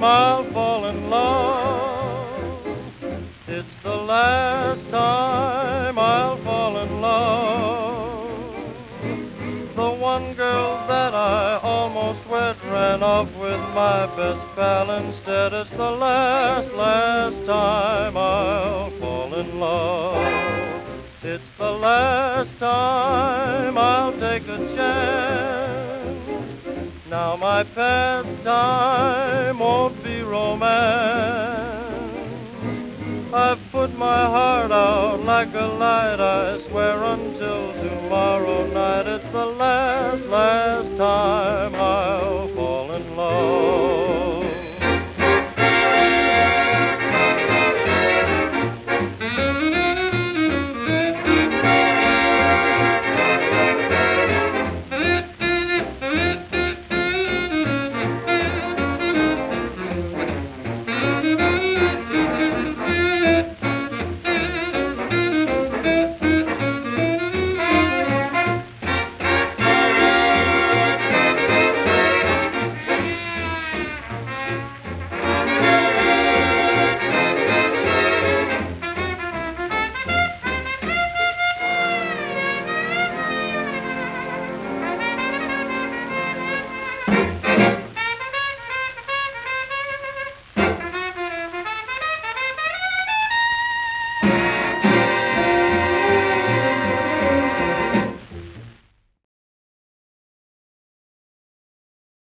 I'll fall in love. It's the last time I'll fall in love. The one girl that I almost wed ran off with my best pal instead. It's the last time I'll fall in love. It's the last time I'll take a chance. Now my pastime won't be romance. I've put my heart out like a light I